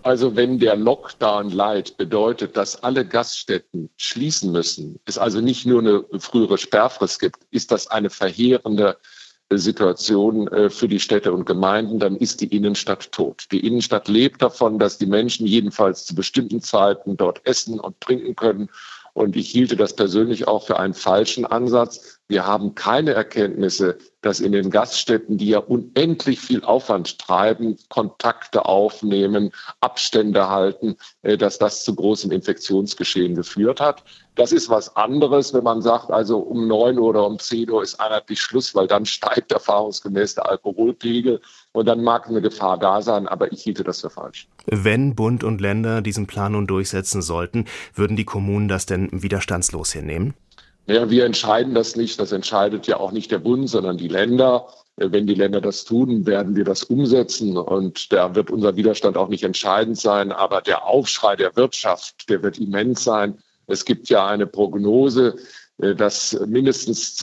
Also wenn der Lockdown Light bedeutet, dass alle Gaststätten schließen müssen, es also nicht nur eine frühere Sperrfrist gibt, ist das eine verheerende Situation für die Städte und Gemeinden, dann ist die Innenstadt tot. Die Innenstadt lebt davon, dass die Menschen jedenfalls zu bestimmten Zeiten dort essen und trinken können. Und ich hielte das persönlich auch für einen falschen Ansatz. Wir haben keine Erkenntnisse, dass in den Gaststätten, die ja unendlich viel Aufwand treiben, Kontakte aufnehmen, Abstände halten, dass das zu großem Infektionsgeschehen geführt hat. Das ist was anderes, wenn man sagt, also um 9 Uhr oder um 10 Uhr ist einheitlich Schluss, weil dann steigt erfahrungsgemäß der Alkoholpegel und dann mag eine Gefahr da sein, aber ich hielte das für falsch. Wenn Bund und Länder diesen Plan nun durchsetzen sollten, würden die Kommunen das denn widerstandslos hinnehmen? Ja, wir entscheiden das nicht. Das entscheidet ja auch nicht der Bund, sondern die Länder. Wenn die Länder das tun, werden wir das umsetzen. Und da wird unser Widerstand auch nicht entscheidend sein. Aber der Aufschrei der Wirtschaft, der wird immens sein. Es gibt ja eine Prognose, dass mindestens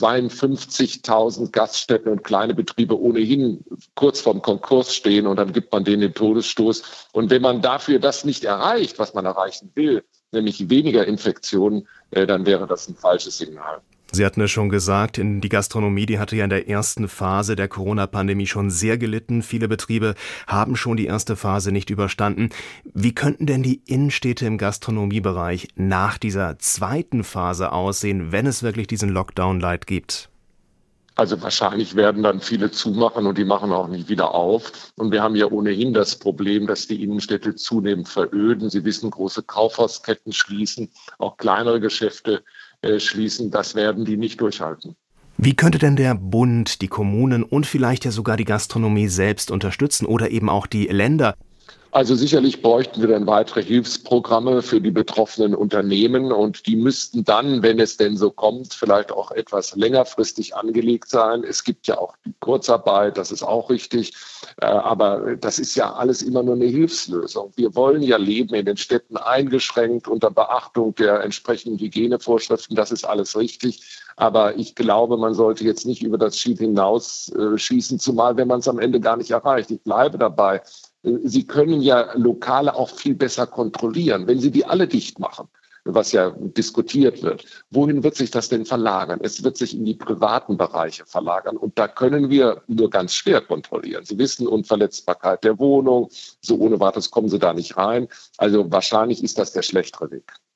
52.000 Gaststätten und kleine Betriebe ohnehin kurz vorm Konkurs stehen. Und dann gibt man denen den Todesstoß. Und wenn man dafür das nicht erreicht, was man erreichen will, nämlich weniger Infektionen, dann wäre das ein falsches Signal. Sie hatten es schon gesagt, die Gastronomie, die hatte ja in der ersten Phase der Corona-Pandemie schon sehr gelitten. Viele Betriebe haben schon die erste Phase nicht überstanden. Wie könnten denn die Innenstädte im Gastronomiebereich nach dieser zweiten Phase aussehen, wenn es wirklich diesen Lockdown-Light gibt? Also wahrscheinlich werden dann viele zumachen und die machen auch nicht wieder auf. Und wir haben ja ohnehin das Problem, dass die Innenstädte zunehmend veröden. Sie wissen, große Kaufhausketten schließen, auch kleinere Geschäfte schließen. Das werden die nicht durchhalten. Wie könnte denn der Bund, die Kommunen und vielleicht ja sogar die Gastronomie selbst unterstützen oder eben auch die Länder? Also sicherlich bräuchten wir dann weitere Hilfsprogramme für die betroffenen Unternehmen und die müssten dann, wenn es denn so kommt, vielleicht auch etwas längerfristig angelegt sein. Es gibt ja auch die Kurzarbeit, das ist auch richtig, aber das ist ja alles immer nur eine Hilfslösung. Wir wollen ja leben in den Städten eingeschränkt unter Beachtung der entsprechenden Hygienevorschriften, das ist alles richtig. Aber ich glaube, man sollte jetzt nicht über das Ziel hinausschießen, zumal wenn man es am Ende gar nicht erreicht. Ich bleibe dabei. Sie können ja Lokale auch viel besser kontrollieren, wenn Sie die alle dicht machen, was ja diskutiert wird. Wohin wird sich das denn verlagern? Es wird sich in die privaten Bereiche verlagern und da können wir nur ganz schwer kontrollieren. Sie wissen, Unverletzbarkeit der Wohnung, so ohne weiteres kommen Sie da nicht rein. Also wahrscheinlich ist das der schlechtere Weg.